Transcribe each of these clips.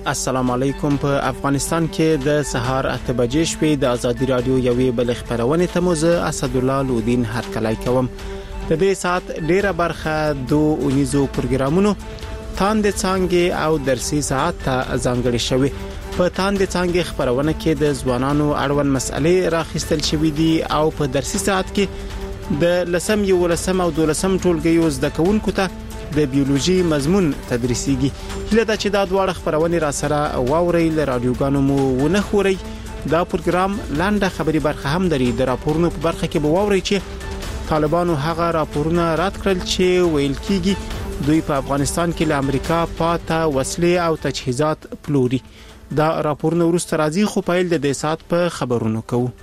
السلام علیکم. په افغانستان کې د سهار 8 بجې شپې د ازادي رادیو یوې بل خبرونه تموزه اسد الله لودین هرکلای کوم. د دې سات ډیره برخه دوه اونیزو پروګرامونو تاند څنګه او درسي ساعت ته ځانګړي شوی. په تاند څنګه خبرونه کې د ځوانانو اړوند مسلې راخستل شوې دي او په درسي ساعت کې د لسم یو لسم او دولسم ټولګي زده کوونکو ته د بیولوژي مضمون تدریسيږي. هله دا چې دا دواړه خبرونه را سره واوري ل رادیوګانو مو ونه خوري. دا پروګرام لاندې خبري برخه هم لري. د راپورونو په برخه کې به واوري چې طالبانو هغه راپورونه رد کړل چې ویل کیږي دوی په افغانستان کې له امریکا پاته وسلې او تجهیزات پلوري. دا راپورونه ورسته راځي خو په د دې سات په خبرونو کوو.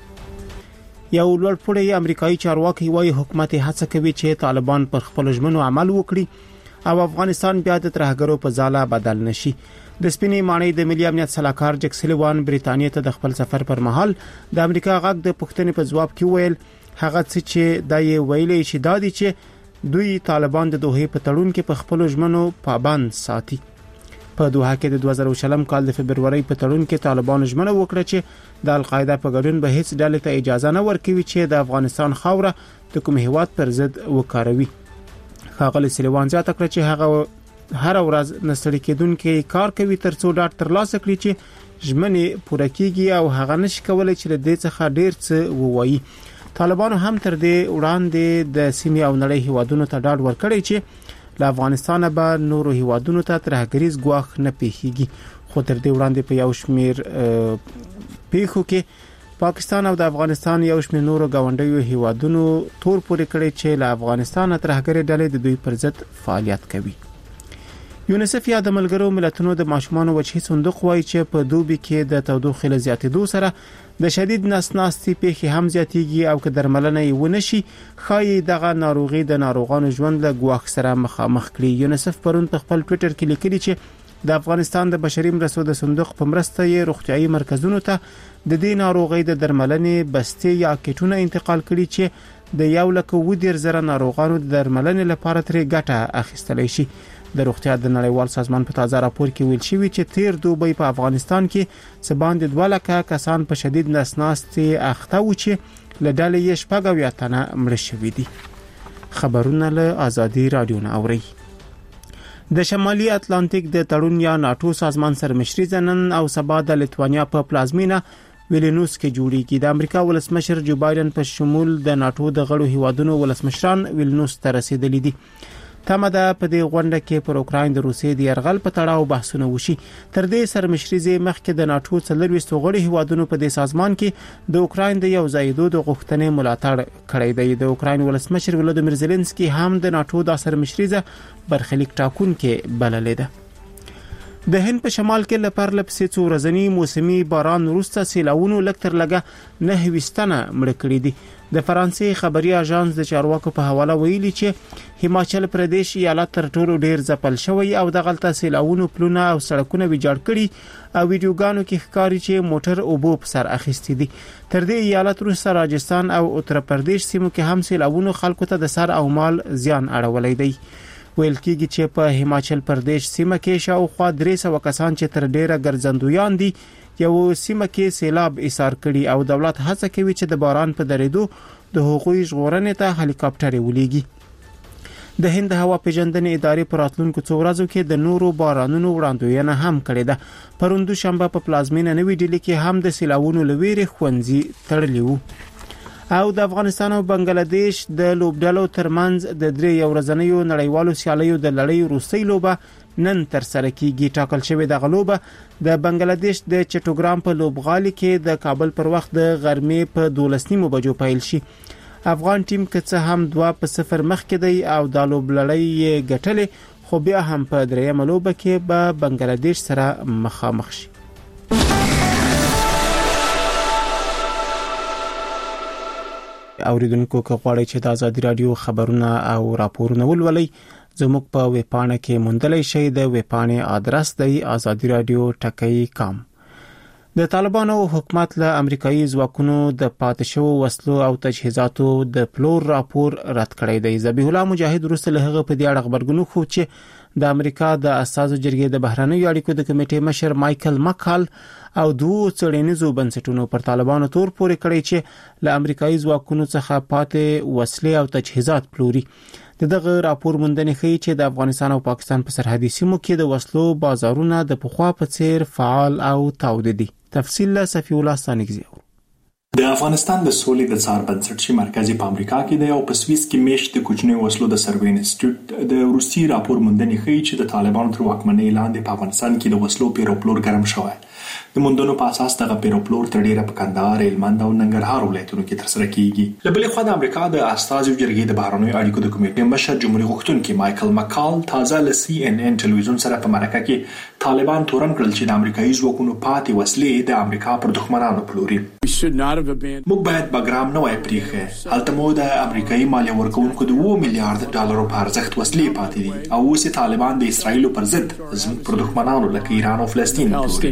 یو لوړپوړی امریکایي چارواکي وايي حکومت هڅه کوي چې طالبان پر خپل ژمنو عمل وکړي او افغانستان بیا د ترهګرو په ځاله بدل نشي. د سپینې ماڼۍ د ملي امنیت صلاحکار جک سلیوان بریتانیا ته د خپل سفر پر مهال د امریکا غږ د پښتنې په جواب کې ویل هغه چې د ویلې چې دادی چې دوی طالبان د دوه په تړون کې په خپل ژمنو پابند ساتي. په دوحه کې د 2020 کال د فبرवरी په تړون کې طالبان ژمنه وکړه چې د القاعده په ګډون به هیڅ ډلې ته اجازه نه ورکوي چې د افغانستان خاوره د کوم هیواد پر ضد وکاروي. ښاغلي سلیوان زیاته کړه چې هغه هر ورځ نستړي کېدونکو کار کوي ترڅو ډاډ ترلاسه کړي چې ژمنې پوره کیږي او هغه نشي کولای چې د دې څخه ډیر څه ووایي. طالبانو هم تر دې وړاندې د سیمې او نړۍ هیوادونو ته ډاډ ورکړی چې له افغانستان به نورو هیوادونو ته ترهګریز ګواښ نه پیښیږي. خو تر دې وړاندې په یو شمیر پیښو کې پاکستان او د افغانستان یو شمېر نورو گاونډیو هیوادونو تور پورې کړی چې له افغانستان ترهګری ډلې د دوی پر ضد فعالیت کوي. یونیسف یا د ملګرو ملتونو د ماشومان وجهي صندوق وایي چې په دوبي کې د تودوخې له زیاتېدو سره د شدید نسناستي پیښې هم زیاتېږي او که درملنه یې ونشي خایي دغه ناروغي د ناروغانو ژوند له ګواښ سره مخامخ کړي. یونیسف پرون په خپل ټوئیټر کې لیکلي چې د افغانستان د بشري مرستو د صندوق په مرسته یې روغتيایي مرکزونو ته د دې ناروغي د درملنې بستې یا کټونه انتقال کړي چې د 1,000 ناروغانو د درملنې لپاره ترې ګټه اخیستلی شي. د روغتیا د نړیوال سازمان په تازه راپور کې ویل شوی چې تیر دوبی په افغانستان کې سباند 2,00,000 کسان په شدید نسناستي اخته و چې له ډلې یې 80 تنه مړه شوي دي. خبرونه له ازادي رادیو نه اوري. د شمالي اتلانتیک د تړون یا ناتو سازمان سرمشري نن او سبا د لیتوانیا په پلازمینا ویلنوس کې جوړیږي. د امریکا ولسمشر جو بایدن په شمول د ناتو د غړو هیوادونو ولسمشران ویلنوس ته رسیدلي دي. تمه ده په دې غونډه کې پر اوکراین د روسیې د يرغل په تړاو بحثونه وشي. تر دې سرمشري مخکې د ناتو 40 غړي هیوادونو په دې سازمان کې د اوکراین د یو ځایدو د غوښتنې ملاتړ کړی دی. د اوکراین ولسمشر ولودمیر زيلنسکي هم د ناتو د سرمشري برخلیک ټاکونکي بللې ده. د هند په شمال کې لپاره لپسې څو ورځنی موسمي باران وروسته سیلاوونو لکتر لګه 9 تنه مړ کړي دي. د فرانسې خبري اژانس د چارواکو په حواله ویلي چې هیماچل پردیش ایالت تر ټولو ډیر ځپل شوی او د غلطه سیلاوونو پلونه او سړکونه ویجاړ کړي او ویډیوګانو کې ښکاري چې موټر او بوب سر اخیستي دي. تر دې ایالت وروسته راجستان او اتر پردیش سیمو کې هم سیلاوونو خلکو ته د سر او مال زیان اړولې دي. ویل کېږي چې په هیماچل پردیش سیمه کې شاوخوا 300 کسان چې تر ډیره ګرځندویان دي یو سیمه کې سیلاب ایثار کړي او دولت هڅه کوي چې د باران په درېدو د حقوقي ژغورنې ته هلیکاپټر ولېږي. د هند هوا پیژندنې ادارې پر راتلونکو څو ورځو کې د نورو بارانونو وړاندوینه هم کړې ده. پروند شنبه په پلازمینه نوې ډیلي کې هم د سیلاوونو لويري خوندزي تړلې وو. او د افغانستان او بنگلاديش د لوبډلو ترمنځ د 3 ورځنیو نړیوالو سیالیو د لړۍ روسي لوبه نن تر سره کیږي. ټاکل شوې د غلوبه د بنگلاديش د چټوګرام په لوبغالي کې د کابل پر وخت د غرمې په 12 بجو پیل شي. افغان ټیم که څه هم 2-0 مخکې دی او د لوبلړۍ ګټلې خو بیا هم په درېیمه لوبه کې به بنگلاديش سره مخامخ شي. اوریدونکو که غواړئ چې د ازادي رادیو خبرونه او راپورونه ولولئ زموږ په ویبپاڼه کې موندلای شئ. د ویبپاڼې آدرس دی azadiradio.com. د طالبانو حکومت له امریکایي ځواکونو د پاتې شوو وسلو او تجهیزاتو د پلور راپور رد کړی دی. ذبیح الله مجاهد وروسته له هغه په دې اړه خبرګون خو چې د امریکا د اساسو جرګې د بهرنیو اړیکو د کمیټې مشر مایکل مکال او دوه څېړنیزو بنسټونو پر طالبانو تور پورې کړی چې له امریکایي ځواکونو څخه پاتې وسلې او تجهیزات پلوري. دغه راپور موندنې ښیي چې د افغانستان او پاکستان په سرحدي سیمو کې د وسلو بازارونه د پخوا په څیر فعال او تاوده دي. تفصیل له صفی الله ثانیګزی. د افغانستان د سولې د څار بنسټ چې مرکزی په امریکا کې دی او په سویس کې میشت د کوچنیو وسلو د سروې انسټیټیوټ د روسي راپور موندنې ښیي چې د طالبانو تر واکمنۍ لاندې په افغانستان کې د وسلو پیروپلور ګرم شوی. د موندنو په اساس دغه پیروپلور تر ډیره په کندهار، هلمند او ننګرهار ولایتونو کې ترسره کیږي. له بلې خوا د امریکا د استازو جرګې د بهرنیو اړیکو د کمیټې مشر جمهوریت غوښتونکي مایکل مکال تازه له CNN ټلویزیون سره په مرکه کې طالبان تورن کړل چې د امریکایي ځواکونو پاتې وسلې د امریکا پر دښمنانو پلوري. موږ باید بګرام نه وای پریښه. هلته مو د امریکایي مالیه ورکوونکو د 2 میلیارډ ډالرو په ارزښت وسلې پاتې دي او اوس طالبان د اسرایل پر ضد پر دښمنانو لکه ایران او فلسطین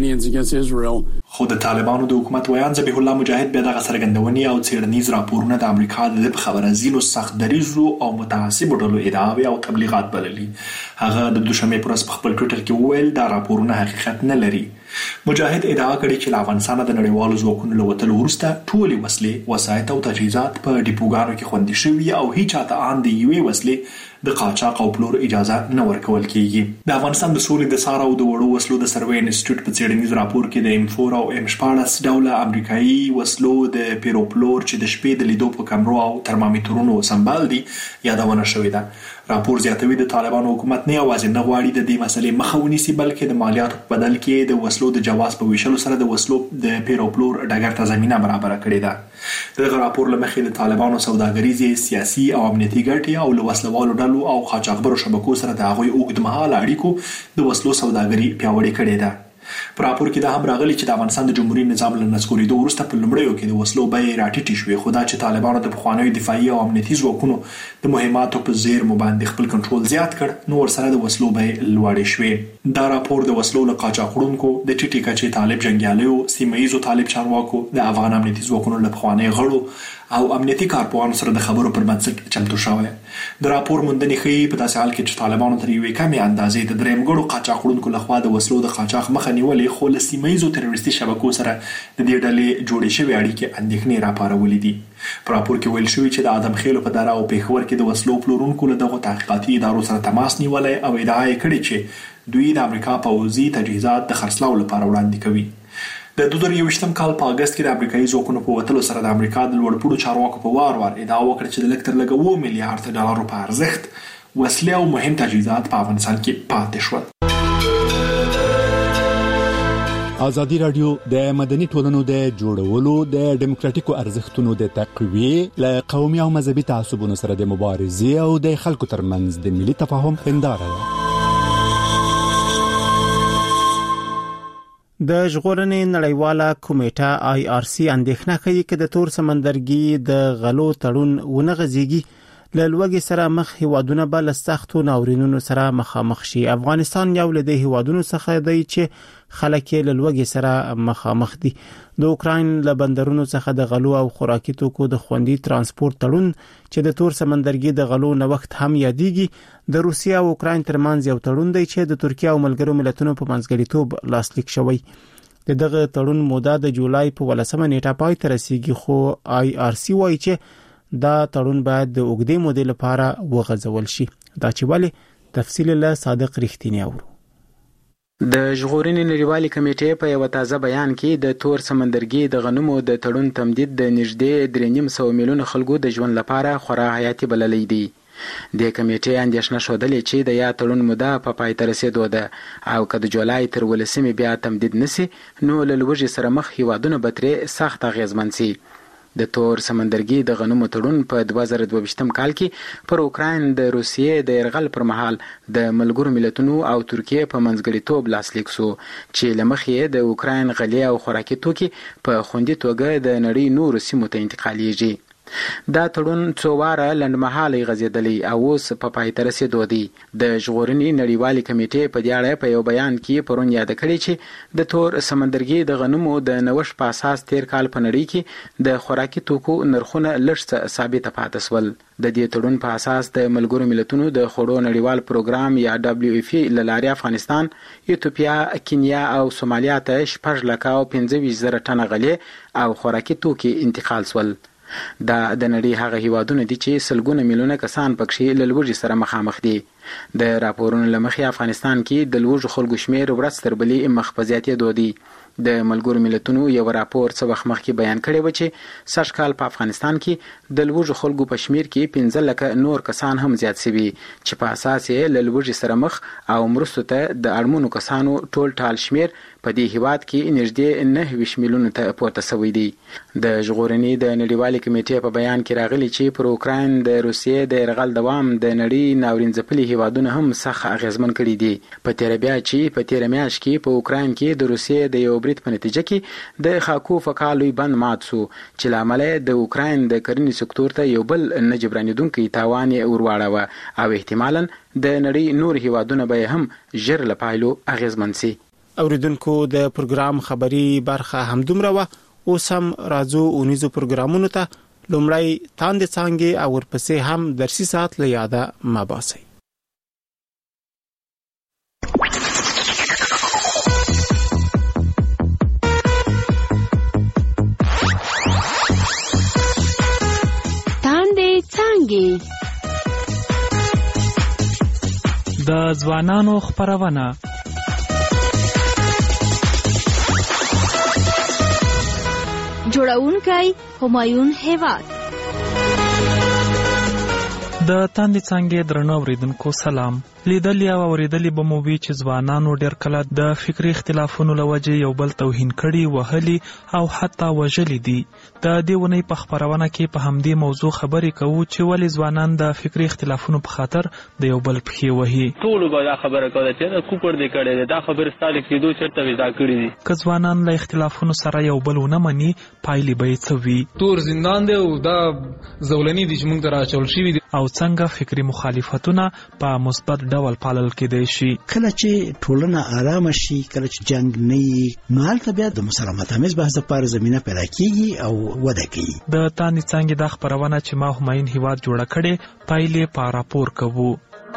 پلوري. خو د طالبانو د حکومت ویان ذبیح الله مجاهد بیا دغه څرګندونې او څېړنیز راپورونه د امریکا د خبرازینو سخت دریزو او متعصبو ډلو ادعاوې او تبلیغات بللي. هغه د دوشنبه پر ورځ په خپل ټویټر کې وویل دا راپورونه حقیقت نه لري. مجاهد ادعا کړې چې له افغانستان د نړیوالو ځواکونو له وتلو وروسته ټولې وسلې، وسایط او تجهیزات په ډیپوګانو کې خوندي شوي او هیڅ چاته ان د یوې وسلې د قاچاق او پلور اجازه نه ورکول کیږي. د افغانستان د سولې د څار او د وړو وسلو د سروې انسټیټیوټ په څېړنیز راپور کې د M4 او M14 ډوله امریکایي وسلو د پیروپلور چې د شپې د لیدو په کمرو او ترمامیټرونو سمبال دي یادونه شوې ده. راپور زیاتوي د طالبانو حکومت نه یوازې نه غواړي د دې مسلې مخه ونیسي بلکې د مالیاتو په بدل کې د وسلو د جواز په ویشلو سره د وسلو د پیروپلور ډګر ته زمينه برابر کړې ده. دغه راپور له مخې د طالبانو سوداګریزي، سیاسي او امنیتي ګټې او له وسلوالو ډلو او قاچاقبرو شبکو سره د هغوی اوږدمهاله اړیکو د وسلو سوداګري پیاوړې کړې ده. په راپور کې دا هم راغلي چې د افغانستان د جمهوریت نظام له نسکورېدو وروسته په لومړیو کې د وسلو بیې راټیټې شوې، خو دا چې طالبانو د پخوانیو دفاعي او امنیتي ځواکونو د مهماتو په زیرمو باندې خپل کنټرول زیات کړ نو ورسره د وسلو بیې لوړې شوې. دا راپور د وسلو له قاچاقونکو، د ټیټې کچې طالب جنګیالیو، سیمه‌ییزو طالب چارواکو، د افغان امنیتي ځواکونو له پخوانیو غړو او امنیتي کارپوهانو سره د خبرو پر بنسټ چمتو شوی. د راپور موندنې ښیي په داسې حال کې چې طالبانو تر یوې کمې اندازې د دریم ګړو قاچاقونکو لخوا د وسلو د قاچاق مخه نیولې، خو له سیمه‌ییزو تروریستي شبکو سره د دې ډلې جوړې شوې اړیکې اندېښنې راپارولې دي. په راپور کې ویل شوی چې د ادم خېلو په دره او پیښور کې د وسلو پلورونکو له دغه تحقیقاتي ادارو سره تماس نیولای او ادعا یې کړې چې دوی د امریکا پوځي تجهیزات د خرڅلاو لپاره وړاندې کوي. د 2023م کال په اگست کې د امریکایي ځواکونو په وتلو سره د امریکا د لوړپوړو چارواکو په وار ادعا وکړه چې د لږ تر لږه 2 میلیارډ ډالرو په ارزښت وسلې او مهم تجهیزات په افغانستان کې پاتې شول. ازادي رادیو د مدني ټولنو د جوړولو، د دیموکراتیکو ارزښتونو د تقویې، له قومي او مذهبي تعصبونو سره د مبارزې او د خلکو ترمنځ د ملي تفاهم هنداره ده. د ژغورنې نړیواله کمیټه IRC اندېښنه کوي چې د تور سمندرګي د غلو تړون ونه غځيږي له لوږې سره مخ هیوادونه به له سختو ناورینونو سره مخامخ شي. افغانستان یو له دې هیوادونو څخه دی چې خلک له لوږې سره مخامخ دي. د اوکراین له بندرونو څخه د غلو او خوراکي توکو د خوندي ترانسپورت تړون چې د تور سمندرګي د غلو نوښت هم یادېږي، د روسیا او اوکراین ترمنځ یو تړون دی چې د ترکیه او ملګرو ملتونو په منځګړیتوب لاسلیک شوی. دغه تړون موده د جولای په 18 نیټه پای ته رسیدي، خو IRC وايي چې دا تړون باید د اوږدې مودې لپاره وغځول شي. دا چې ولې تفصیل له صادق رښتینی اورو. د ژغورنې نړیوالې کمیټې په یو تازه بیان کې د تور سمندرګي د غنمو د تړون تمدید د نږدې 3.5 میلیون خلکو د ژوند لپاره خورا حیاتي بللی دی. د کمیټې اندېښنه ښودلې چې د یا تړون موده په پای ته رسیدو ده او که د جولای تر 18 بیا تمدید نشي نو له لوږې سره مخ هیوادونه به ترې سخت اغیزمن شي. د تور سمندرګي د غنمو تړون په 2022م کال کې پر اوکراین د روسیې د يرغل پر مهال د ملګرو ملتونو او ترکیه په منځګړیتوب لاسلیک شو چې لمخې د اوکراین غلې او خوراکي توکي په خوندي توګه د نړۍ نورو سیمو ته انتقالیږي. دا تړون څو واره لنډمهاله غځېدلی او اوس په پای ته رسېدو دی. د ژغورنې نړیوالې کمیټې په دې اړه په یو بیان کې پرون یاد کړی چې د تور سمندرګي د غنمو د نوښت په اساس تیر کال په نړۍ کې د خوراکي توکو نرخونه لږ څه ثابته پاتې شول. د دې تړون په اساس د ملګرو ملتونو د خوړو نړیوال پروګرام یا WFP له لارې افغانستان، ایتوپیا، کینیا او سومالیا ته 6,25,000 ټنه غلې او خوراکي توکي انتقال شول. دا د نړۍ هغه هیوادونه دي چې سلګونه میلیونه کسان پکې له لوږې سره مخامخ دي. د راپورونو له مخې افغانستان کې د لوږو خلکو شمیر ورځ تر بلې مخ په زیاتېدو دی. د ملګرو ملتونو یو راپور څه وخت مخکې بیان کړی و چې سږ کال په افغانستان کې د لوږو خلکو په شمیر کې 15 لکه نور کسان هم زیات شوي چې په اساس یې له لوږې سره مخ او مرستو ته د اړمنو کسانو ټول شمیر په دې هیواد کې نږدې 9 میلیونه ته پورته شوی دی. د ژغورنې د نړیوالې کمیټې په بیان کې راغلی چې پر اوکراین د روسیې د یرغل دوام د نړۍ ناورین ځپلي هیوادونه هم سخت اغیزمن کړي دي. په تیر میاشت کې په اوکراین کې د روسیې د یو برید په نتیجه کې د خاکوف کالوی بند مات شو چې لامل د اوکراین د کرنې سکتور ته یو بل نه جبرانیدونکي تاوان ورواړوه او احتمالاً د نړۍ نور هیوادونه به هم ژر له پایلو اغیزمن شي. اوریدونکو د پروګرام خبري برخه همدومره وه. اوس هم راځو اونیزو پروګرامونو ته. لومړی تاندې څانګې او ورپسې هم درسي ساعت له یاده مباسي. تاندې څانګې د ځوانانو خپرونه. جوړونکی همایون هیواد. د تاندې څانګې درنو اوریدونکو سلام. لیدلې او اوریدلې به مو وي چې ځوانانو ډېر کله د فکري اختلافونو له وجې یو بل توهین کړي، وهلي او حتی وژلي دي. د دې ونې په خپرونه کې په همدې موضوع خبرې کوو چې ولې ځوانان د فکري اختلافونو په خاطر د یو بل پښې وهي. ټولو به دا خبره کوله چې دا کوپر دې کړی دی، دا خبرې ستا لیکېدو چېرته وې دا کړي دي. که ځوانان له اختلافونو سره یو بل ونه مني، پایلې به یې څه وي؟ تور زندان دی او دا زولنې دي چې موږ ته راچول شوي دي. او څنګه فکري مخالفتونه په مثبت ډول پالل کېدای شي؟ کله چې ټولنه آرامه شي، کله چې جنگ نه وي، نو هلته بیا د مسالمت آمیز بحث لپاره زمینه پیدا کېږي او وده کوي. د تاندې څانګې دا خپرونه چې ما همایون هیواد جوړه کړې، پایلې په راپور کوو.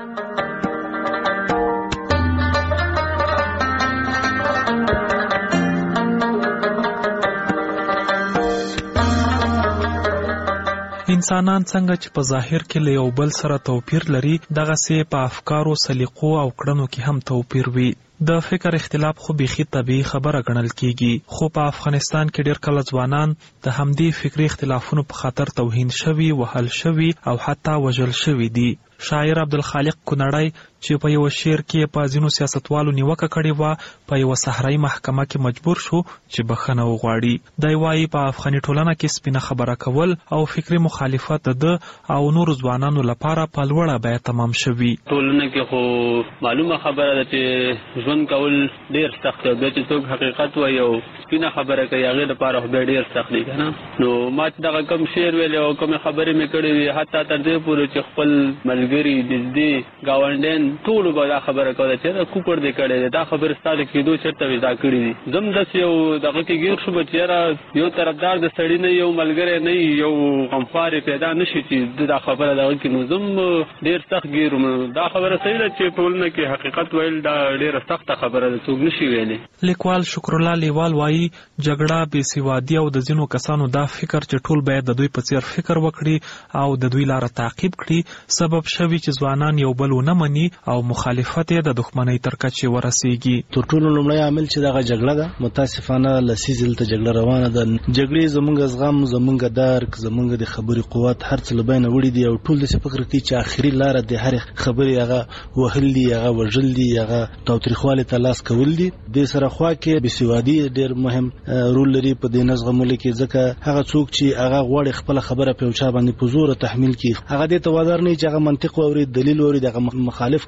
انسانان څنګه چې په ظاهر کې له یو بل سره توپیر لري، دغسې په افکارو، سلیقو او کړنو کې هم توپیر وي. د فکر اختلاف خو بیخي طبیعي خبره ګڼل کیږي، خو په افغانستان کې ډېر کله ځوانان د همدې فکري اختلافونو په خاطر توهین شوي، وهل شوي او حتی وژل شوي دي. شاعر عبدالخالق کونړی چې په یو شعر کې په ځینو سیاستوالو نیوکه کړې وه، په یوه صحرایي محکمه کې مجبور شو چې بخښنه وغواړي. دی وایي په افغاني ټولنه کې سپینه خبره کول او فکري مخالفت د او نورو ځوانانو لپاره په لوړه بیه تمام شوي. ټولنه کې خو معلومه خبره ده چې ژوند کول ډېر سخت دی. بیا چې څوک حقیقت وایي او سپینه خبره کوي، هغې لپاره خو بیا ډېر سخت دی که نه. نو ما چې دغه کوم شعر ویلی او کومې خبرې مې کړې وي، حتی تر دې پورې چې خپل ملګري، نږدې ګاونډیان ټولو به دا خبره کوله چې دا کوپر دې کړی دی، دا خبرې ستا د کېدو چېرته وې دا کړي دي. زه هم داسې یو دغه کې ګیر شوم چې یاره یو طرفدار د سړي نه، یو ملګری نه، یو غمخوار پیدا نه شي چې دا خبره دغه کې. نو زه هم ډېر سخت ګیر وم. دا خبره صحیح ده چې ټولنه کې حقیقت ویل دا ډېره سخته خبره ده، څوک نه شي ویلی. لیکوال شکرالله لیوال وایي جګړه، بېسوادي او د ځینو کسانو دا فکر چې ټول باید د دوی په څېر فکر وکړي او د دوی لاره تعقیب کړي، سبب شوي چې ځوانان یو بل ونه مني او مخالفت یې د دښمنۍ تر کچې ورسیږي. تر ټولو لومړی عامل چې دغه جګړه ده، متاسفانه لسیز دلته جګړه روانه ده. جګړې زمونږ زغم، زمونږ درک، زمونږ د خبرې قوت هر څه له بینه وړي دي او ټول داسې فکر کوي چې آخري لاره د هرې خبرې هغه وهل دي، هغه وژل دي، هغه تاوتریخوالي ته لاس کول دي. دې سره خوا کې بېسوادي ډېر مهم رول لري په دې نه زغملو کې، ځکه هغه څوک چې هغه غواړي خپله خبره په یو چا باندې په زوره تحمیل کړي، هغه دې ته وادار نه وي چې هغه منطق واوري، دلیل واوري، دغه مخالف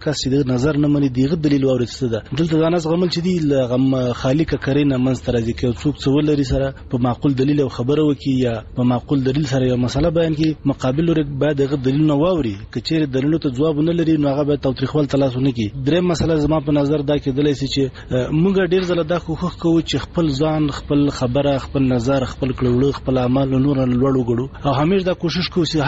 کس د نظر نه مني دیغه دلیل واورسته ده دلته ځان غمل چې دی غم خالق کرینه منستر ځي کې څوک څو لري سره په معقول دلیل او خبره وکي یا په معقول دلیل سره یو مسله بیان کی مقابل لري بعد دغه دلیل نه واوري کچېره دلیل ته جواب نه لري نو هغه به توتریخول تلاسونه کی درې مسله زما په نظر دا کې دلې چې موږ ډیر ځله دا کوښښ کوو چې خپل ځان خپل خبره خپل نظر خپل کړهړو خپل اعمال نور لوړ وګړو او همیشه دا کوشش کوو چې